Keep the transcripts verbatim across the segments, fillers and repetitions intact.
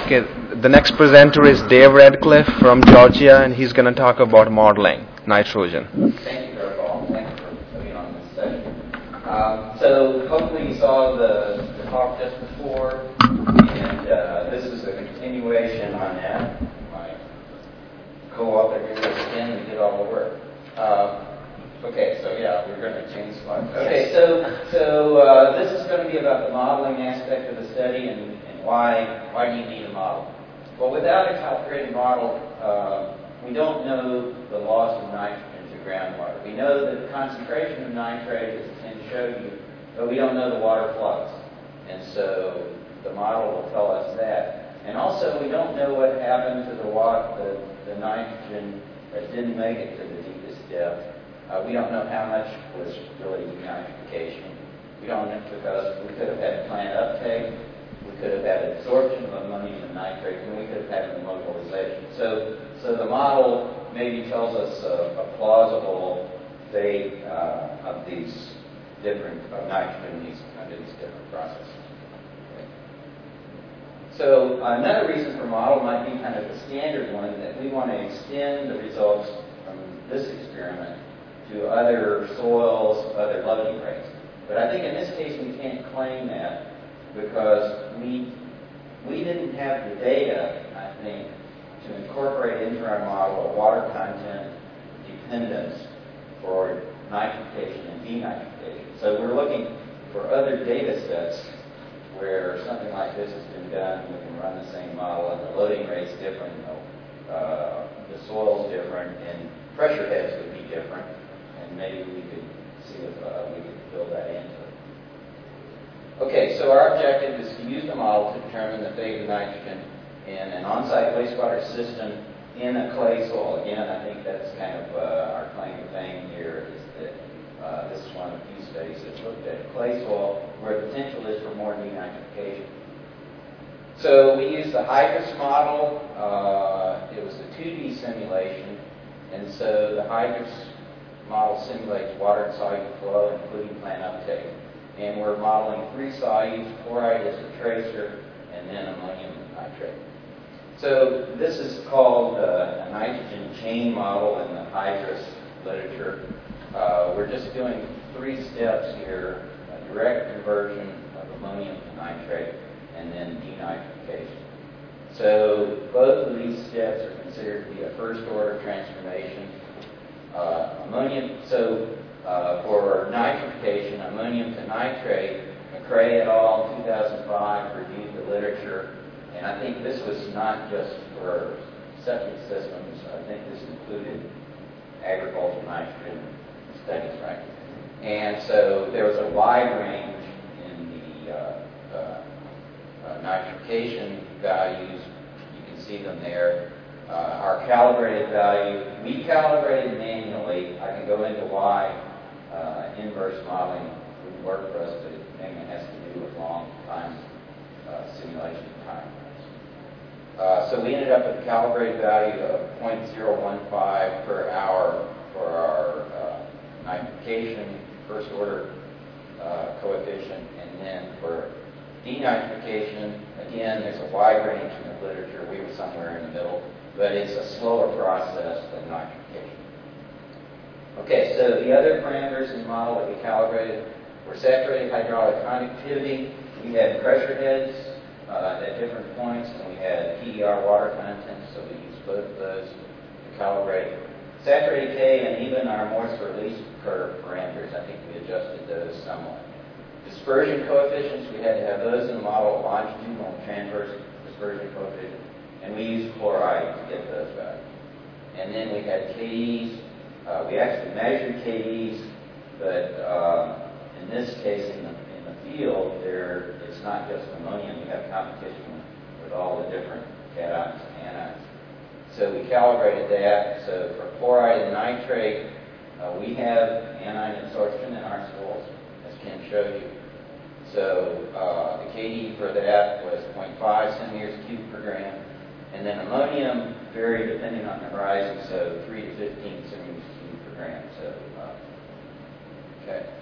Okay, the next presenter is Dave Radcliffe from Georgia, and he's going to talk about modeling nitrogen. Thank you, Paul. Thank you for being on this session. Um, so hopefully you saw the, the talk just before, and uh, this is a continuation on that. My co-author here is Ken, we did all the work. Uh, okay, so yeah, we're going to change slides. Okay, so so uh, this is going to be about the modeling aspect of the study and, and why why do you need a model? Well, without a calibrated model, uh, we don't know the loss of nitrogen to groundwater. We know that the concentration of nitrate, as Ken showed you, but we don't know the water flux. And so the model will tell us that. And also, we don't know what happened to the, water, the, the nitrogen that didn't make it to the deepest depth. Uh, we don't know how much was really denitrification. We don't know because we could have had plant uptake, we could have had absorption of ammonium nitrate, and we could have had immobilization. So, so the model maybe tells us a, a plausible fate uh, of these different of nitrogen these, under these different processes. Okay. So another reason for model might be kind of the standard one, that we want to extend the results from this experiment to other soils, other loading rates. But I think in this case we can't claim that because we we didn't have the data, I think, to incorporate into our model a water content dependence for nitrification and denitrification. So we're looking for other data sets where something like this has been done. We can run the same model and the loading rate's different, you know, uh, the soil's different, and pressure heads would be different. And maybe we could see if uh, we could build that into it. Okay, so our objective is to use the model to determine the fate of nitrogen in an on-site wastewater system in a clay soil. Again, I think that's kind of uh, our claim to fame here, is that uh, this is one of the few studies that's looked at clay soil where the potential is for more denitrification. So we used the Hydrus model. Uh, it was a two D simulation, and so the Hydrus model simulates water and solute flow, including plant uptake. And we're modeling three solutes, chloride as a tracer, and then ammonium nitrate. So this is called uh, a nitrogen chain model in the Hydrus literature. Uh, we're just doing three steps here: a direct conversion of ammonium to nitrate, and then denitrification. So both of these steps are considered to be a first-order transformation. Uh, ammonium, so uh, for nitrification, ammonium to nitrate, McCrae et al. in two thousand five reviewed the literature, and I think this was not just for septic systems. I think this included agricultural nitrogen studies, right? And so there was a wide range in the uh, uh, uh, nitrification values. You can see them there. Uh, our calibrated value, we calibrated manually. I can go into why uh, inverse modeling wouldn't work for us, but it mainly has to do with long time uh, simulation time. Uh, so we ended up with a calibrated value of zero point zero one five per hour for our uh, nitrification first order uh, coefficient, and then for denitrification, again, there's a wide range in the literature. We were somewhere in the middle, but it's a slower process than nitrification. Okay, so the other parameters in the model that we calibrated were saturated hydraulic conductivity. We had pressure heads uh, at different points, and we had P E R water content, so we used both of those to calibrate. Saturated K and even our moisture release curve parameters, I think we adjusted those somewhat. Dispersion coefficients, we had to have those in the model, longitudinal and transverse dispersion coefficient. And we used chloride to get those values. And then we had K Es. Uh, we actually measured K Es, but uh, in this case, in the, in the field, there it's not just ammonium. You have competition with all the different cations and anions. So we calibrated that. So for chloride and nitrate, uh, we have anion absorption in our soils, as Ken showed you. So uh, the K E for that was zero point five centimeters cubed per gram. And then ammonium varied depending on the horizon, so three to fifteen centimeters cubed per gram. So, uh, okay.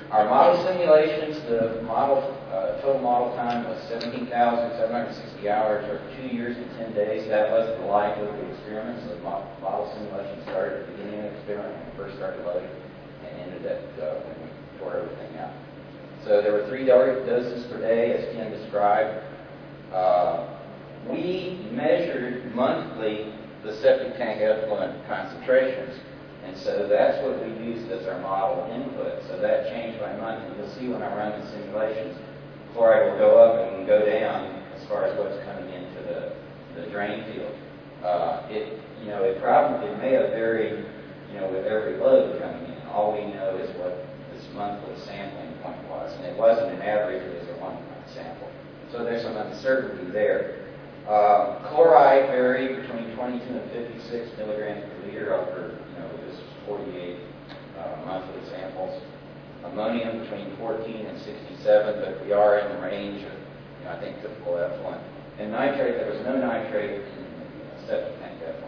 Our model simulations, the model uh, total model time was seventeen thousand seven hundred sixty hours, or two years and ten days. That was the life of the experiment. So the mo- model simulation started at the beginning of the experiment when we first started loading, and ended at uh, when we tore everything out. So there were three doses per day, as Ken described. Uh, we measured monthly the septic tank effluent concentrations. And so that's what we used as our model input. So that changed by month. And you'll see when I run the simulations, chloride will go up and go down as far as what's coming into the, the drain field. Uh, it, you know, it probably it may have varied, you know, with every load coming in. All we know is what this monthly sampling point was. And it wasn't an average, it was a one-point sample. So there's some uncertainty there. Uh, chloride varied between twenty-two and fifty-six milligrams per liter over, you know, this forty-eight uh, monthly samples. Ammonium between fourteen and sixty-seven, but we are in the range of, you know, I think, typical effluent. And nitrate, there was no nitrate in the septic tank effluent.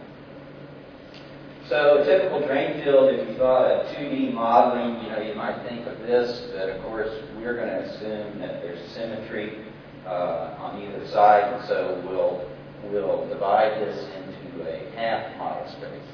So, a typical drain field, if you thought of two D modeling, you know, you might think of this, but of course, we're going to assume that there's symmetry Uh, on either side, and so we'll we'll divide this into a half model space.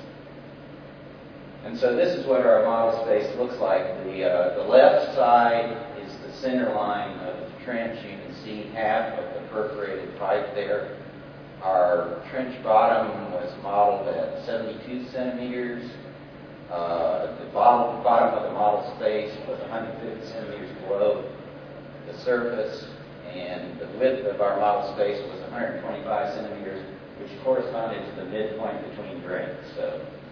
And so this is what our model space looks like. The uh, the left side is the center line of the trench. You can see half of the perforated pipe there. Our trench bottom was modeled at seventy-two centimeters. Uh, the bottom, bottom of the model space was one hundred fifty centimeters below the surface. And the width of our model space was one hundred twenty-five centimeters, which corresponded to the midpoint between drains. So,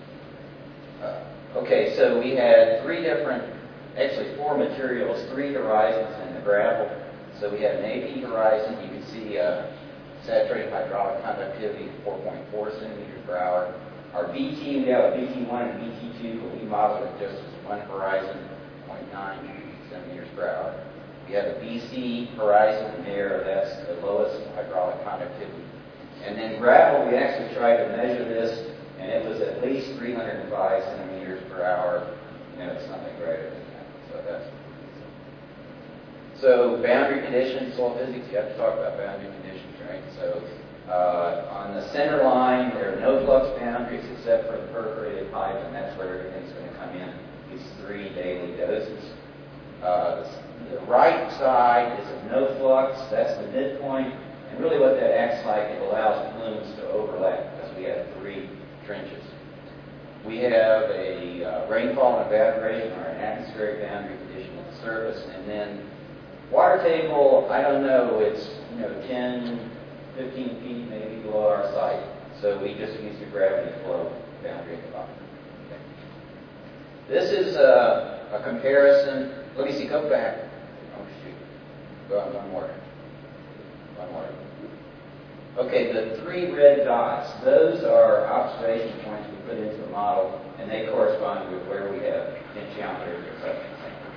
uh, okay, so we had three different, actually four materials, three horizons in the gravel. So we had an A P horizon. You can see uh, saturated hydraulic conductivity of four point four centimeters per hour. Our B T, we have a B T one and B T two, but we modeled it just as one horizon, zero point nine centimeters per hour. We have a B C horizon there, that's the lowest hydraulic conductivity. And then gravel, we actually tried to measure this, and it was at least three hundred five centimeters per hour. You know, it's nothing greater than that. So that's so boundary conditions, soil physics, you have to talk about boundary conditions, right? So uh, on the center line, there are no flux boundaries except for the perforated pipe, and that's where everything's going to come in, these three daily doses. Uh, The right side is a no flux, that's the midpoint, and really what that acts like, it allows plumes to overlap because we have three trenches. We have a uh, rainfall and evaporation, or an atmospheric boundary condition at the surface, and then water table, I don't know, it's, you know, ten, fifteen feet maybe below our site, so we just use the gravity flow boundary at the bottom. Okay. This is a, a comparison. Let me see, go back. Oh, shoot. Go on, one more. One more. Okay, the three red dots, those are observation points we put into the model, and they correspond with where we have potentiometers or suction samples.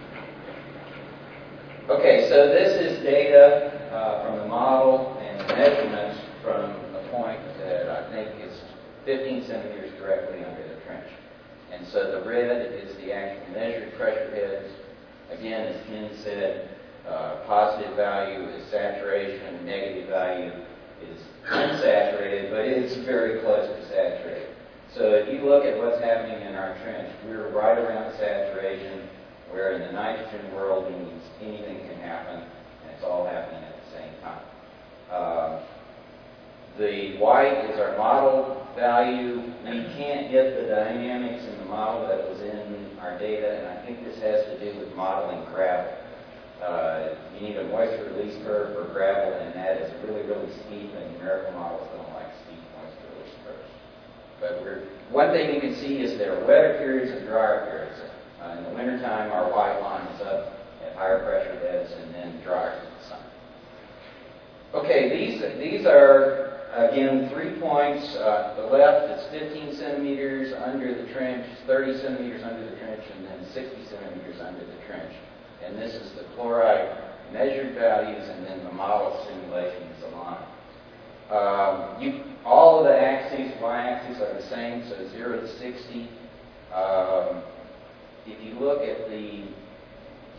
Okay, so this is data uh, from the model and measurements from a point that I think is fifteen centimeters directly under the trench. And so the red is the actual measured pressure heads. Again, as Ken said, uh, positive value is saturation, negative value is unsaturated, but it's very close to saturated. So if you look at what's happening in our trench, we're right around saturation, where in the nitrogen world means anything can happen, and it's all happening at the same time. Uh, the white is our model value. We can't get the dynamics in the model that was in our data, and I think this has to do with modeling gravel. Uh, you need a moisture release curve for gravel, and that is really, really steep, and numerical models don't like steep moisture release curves. But we're, one thing you can see is there are wetter periods and drier periods. Uh, in the wintertime, our white line is up at higher pressure beds and then drier in the summer. Okay, these, these are again, three points. Uh, the left is fifteen centimeters under the trench, thirty centimeters under the trench, and then sixty centimeters under the trench. And this is the chloride measured values, and then the model simulation is a line. Um, you, all of the axes, y-axes, are the same, so zero to sixty. Um, if you look at the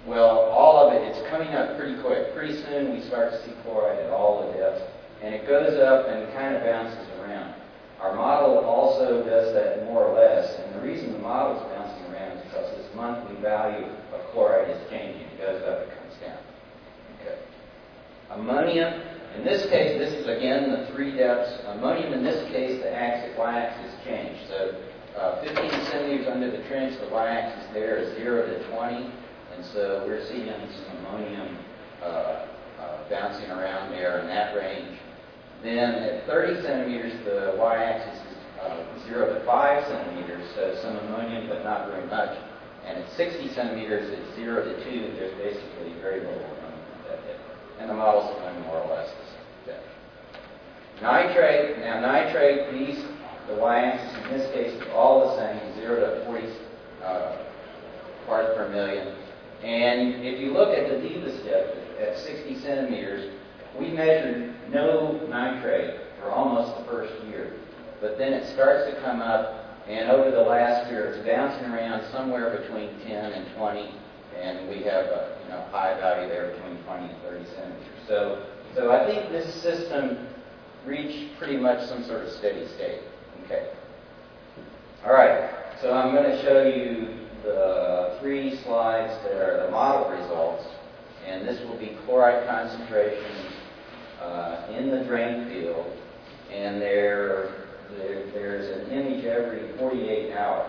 Well, all of it, it's coming up pretty quick. Pretty soon we start to see chloride at all the depths, and it goes up and kind of bounces around. Our model also does that more or less, and the reason the model is bouncing around is because this monthly value of chloride is changing. It goes up, it comes down. Okay. Ammonium, in this case, this is again the three depths. Ammonium, in this case, the axis, y-axis changed. So uh, fifteen centimeters under the trench, the y-axis there is zero to twenty, and so we're seeing some ammonium uh, uh, bouncing around there in that range. Then at thirty centimeters, the y-axis is uh, zero to five centimeters, so some ammonium, but not very much. And at sixty centimeters, it's zero to two. There's basically very little ammonium at that depth. And the model's doing more or less this depth. Nitrate, now nitrate, these, the y-axis in this case is all the same, zero to forty uh, parts per million. And if you look at the deepest depth, at sixty centimeters, we measured no nitrate for almost the first year. But then it starts to come up, and over the last year, it's bouncing around somewhere between ten and twenty, and we have a you know, high value there between twenty and thirty centimeters. So, so I think this system reached pretty much some sort of steady state. Okay. All right. So I'm going to show you the three slides that are the model results, and this will be chloride concentrations uh, in the drain field, and there, there there's an image every forty-eight hours.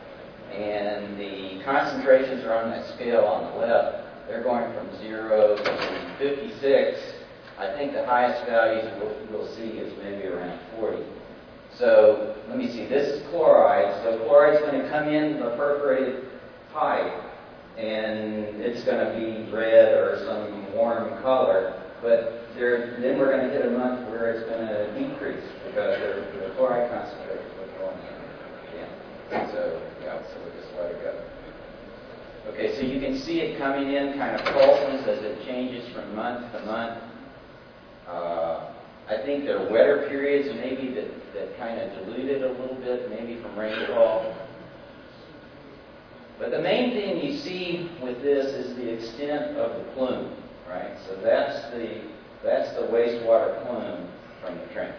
And the concentrations are on that scale on the left. They're going from zero to fifty-six. I think the highest values we'll, we'll see is maybe around forty. So let me see, this is chloride. So chloride's going to come in the perforated pipe, and it's going to be red or some warm color. But there, then we're going to hit a month where it's going to decrease because the, the chloride concentration is going in. Yeah. So, yeah, so we'll just let it go. Okay, so you can see it coming in kind of pulses as it changes from month to month. Uh, I think there are wetter periods maybe that, that kind of dilute it a little bit, maybe from rainfall. But the main thing you see with this is the extent of the plume, right? So that's the that's the wastewater plume from the trench.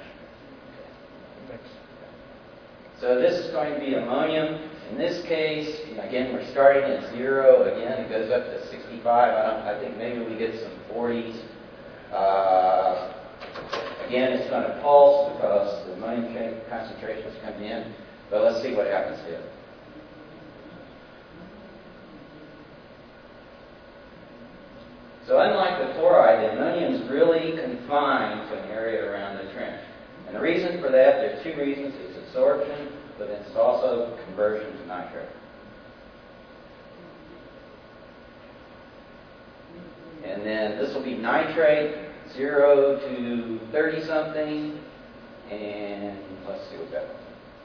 So this is going to be ammonium. In this case, again, we're starting at zero. Again, it goes up to sixty-five. I, don't, I think maybe we get some forties. Uh, again, it's going to pulse because the ammonium concentration is coming in. But let's see what happens here. So unlike the chloride, the ammonium is really confined to an area around the trench. And the reason for that, there's two reasons. It's absorption, but it's also conversion to nitrate. And then this will be nitrate, zero to thirty something, and let's see what that is.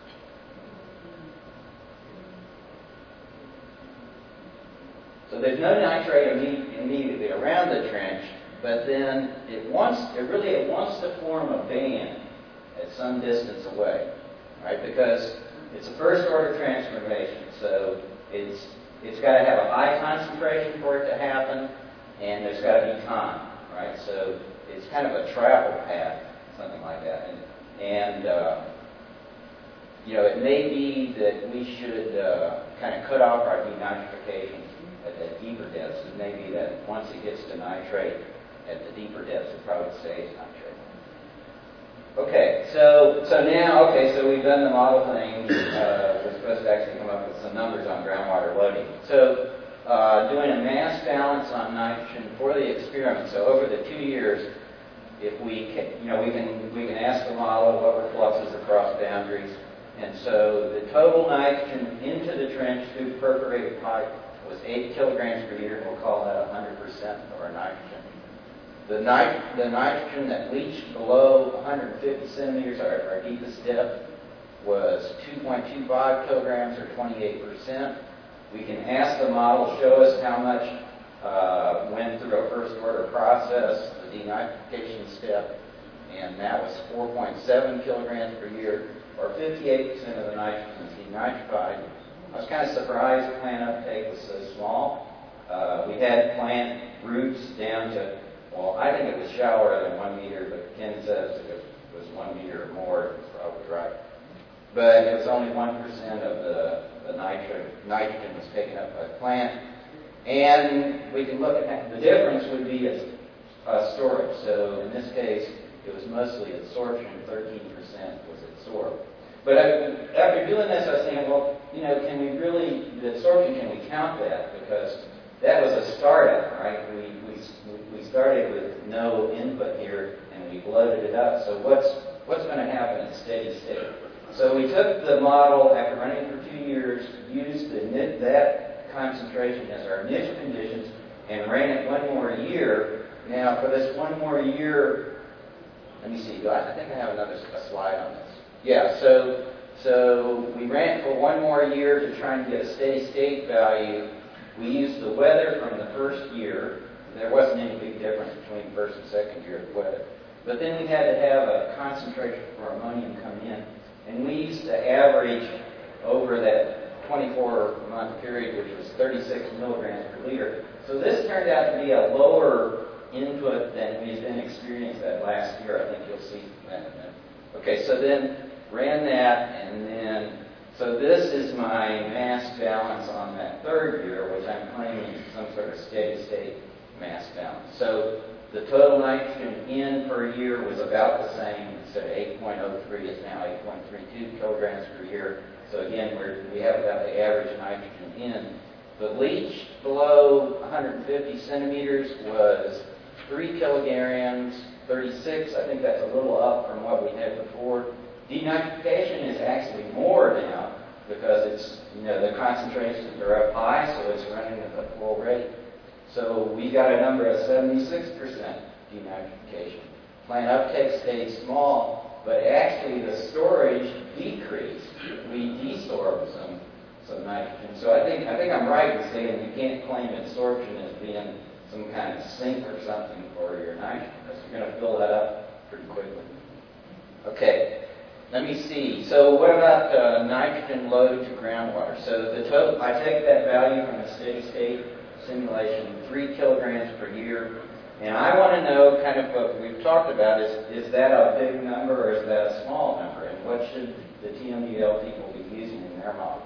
So there's no nitrate imme- immediately around the trench, but then it wants, it really it wants to form a band at some distance away, right? Because it's a first order transformation, so it's it's got to have a high concentration for it to happen, and there's got to be time, right? So it's kind of a travel path, something like that. And, and uh, you know, it may be that we should uh, kind of cut off our denitrification at the deeper depths. It may be that once it gets to nitrate at the deeper depths, it probably stays nitrate. Okay, so so now, okay, so we've done the model thing. Uh, we're supposed to actually come up with some numbers on groundwater loading. So uh, doing a mass balance on nitrogen for the experiment. So over the two years, if we can, you know, we can we can ask the model what were fluxes across boundaries, and so the total nitrogen into the trench through perforated pipe was eight kilograms per year. We'll call that one hundred percent of our nitrogen. The, nit- the nitrogen that leached below one hundred fifty centimeters, our, our deepest depth, was two point two five kilograms or twenty-eight percent. We can ask the model, show us how much uh, went through a first order process, the denitrification step, and that was four point seven kilograms per year, or fifty-eight percent of the nitrogen is denitrified. I was kind of surprised plant uptake was so small. Uh, we had plant roots down to, well, I think it was shallower than one meter, but Ken says it was one meter or more. It's probably right. But it was only one percent of the, the nitro, nitrogen was taken up by the plant. And we can look at that. The difference would be a, a storage. So in this case, it was mostly absorption. thirteen percent was absorbed. But I, after doing this, I was thinking, well, you know, can we really, the absorption, can we count that? Because that was a startup, right? We, we, we started with no input here, and we loaded it up. So what's, what's going to happen at steady state? So we took the model after running for two years, used the, that concentration as our initial conditions, and ran it one more year. Now, for this one more year, let me see. Do I, I think I have another a slide on this. Yeah. So, so we ran it for one more year to try and get a steady state value. We used the weather from the first year. There wasn't any big difference between first and second year of the weather. But then we had to have a concentration for ammonium come in. And we used to average over that twenty-four month period, which was thirty-six milligrams per liter. So this turned out to be a lower input than we've been experienced that last year. I think you'll see that in a minute. Okay, so then ran that, and then, so this is my mass balance on that third year, which I'm claiming is some sort of steady state mass balance. So the total nitrogen in per year was about the same. Instead of eight point oh three, it's now eight point three two kilograms per year. So again, we're, we have about the average nitrogen in. The leach below one hundred fifty centimeters was three kilograms, thirty-six. I think that's a little up from what we had before. Denitrification is actually more now because it's, you know, the concentrations are up high, so it's running at the full rate. So we got a number of seventy-six percent denitrification. Plant uptake stayed small, but actually the storage decreased. We desorbed some some nitrogen. So I think I think I'm right in saying you can't claim absorption as being some kind of sink or something for your nitrogen, because you're going to fill that up pretty quickly. Okay, let me see. So what about uh, nitrogen load to groundwater? So the total, I take that value from a steady state simulation, three kilograms per year. And I want to know kind of what we've talked about is, is that a big number or is that a small number? And what should the T M U L people be using in their models?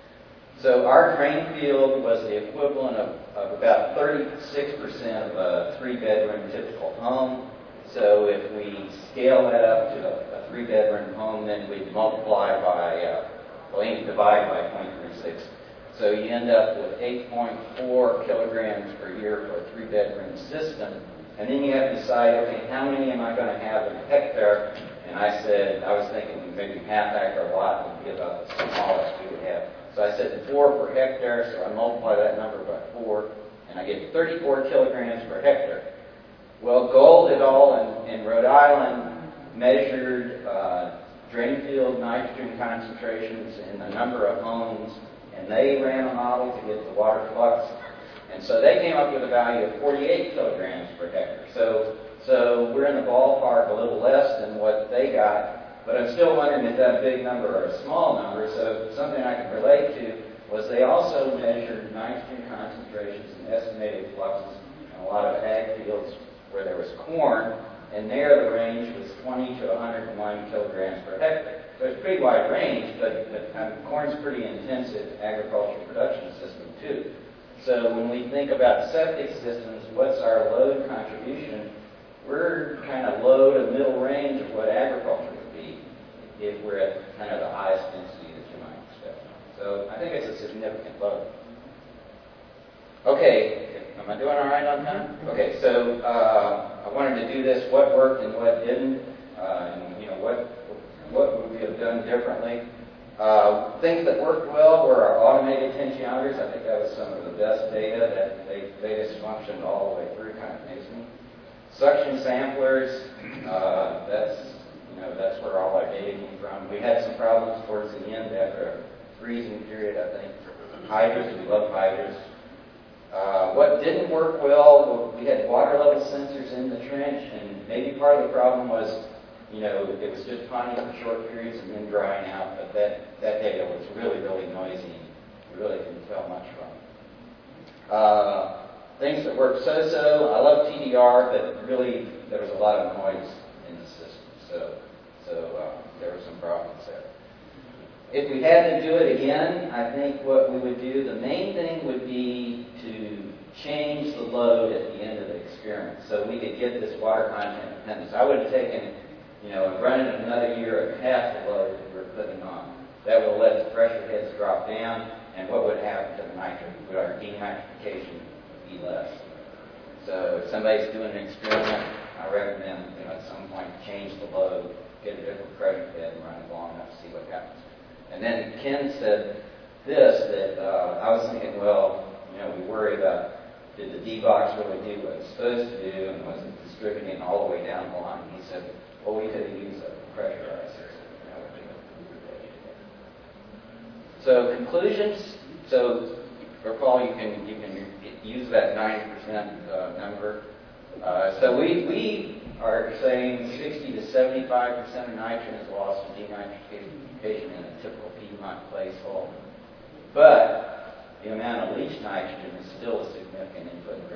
So our drain field was the equivalent of, of about thirty-six percent of a three-bedroom typical home. So if we scale that up to a, a three-bedroom home, then we'd multiply by, uh, well, you divide by zero point three six. So you end up with eight point four kilograms per year for a three-bedroom system. And then you have to decide, okay, how many am I going to have in a hectare? And I said, I was thinking maybe half acre lot would be about the smallest we would have. So I said four per hectare, so I multiply that number by four, and I get thirty-four kilograms per hectare. Well, Gold et al. in, in Rhode Island measured uh, drain field nitrogen concentrations in the number of homes, and they ran a model to get the water flux. And so they came up with a value of forty-eight kilograms per hectare. So, so we're in the ballpark a little less than what they got. But I'm still wondering if that big number or a small number. So something I can relate to was they also measured nitrogen concentrations and estimated fluxes in a lot of ag fields where there was corn, and there the range was twenty to one hundred one kilograms per hectare. So it's a pretty wide range, but, but um, corn's a pretty intensive agricultural production system too. So when we think about septic systems, what's our load contribution? We're kind of low to middle range of what agriculture would be if we're at kind of the highest density that you might expect. So I think it's a significant load. Okay, am I doing all right on time? Okay, so uh, I wanted to do this, what worked and what didn't, uh, and you know, what what would we have done differently. Uh, things that worked well were our automated tensiometers. I think that was some of the best data. That they, they just functioned all the way through, kind of amazing. Suction samplers, uh, that's you know that's where all our data came from. We had some problems towards the end after a freezing period, I think. Hydras, we love hydras. Uh, what didn't work well, we had water level sensors in the trench, and maybe part of the problem was, you know, it was just finding for short periods and then drying out, but that, that data was really, really noisy. We really couldn't tell much from it. Uh, things that work so-so. I love T D R, but really there was a lot of noise in the system, so so uh, there were some problems there. If we had to do it again, I think what we would do, the main thing would be to change the load at the end of the experiment, so we could get this water content dependence. I would have taken, you know, and run it another year at half the load that we're putting on. That would let the pressure heads drop down, and what would happen to the nitrogen? Would our denitrification be less? So if somebody's doing an experiment, I recommend, you know, at some point change the load, get a different pressure head, and run it long enough to see what happens. And then Ken said this, that uh, I was thinking, well, you know, we worry about, did the D-box really do what it's supposed to do, and was it distributing all the way down the line? He said, well, we could use a pressurizer. So conclusions. So for Paul, you can you can use that ninety percent uh, number. Uh, so we we are saying sixty to seventy-five percent of nitrogen is lost to denitrification in a typical Piedmont placeholder. But the amount of leached nitrogen is still a significant input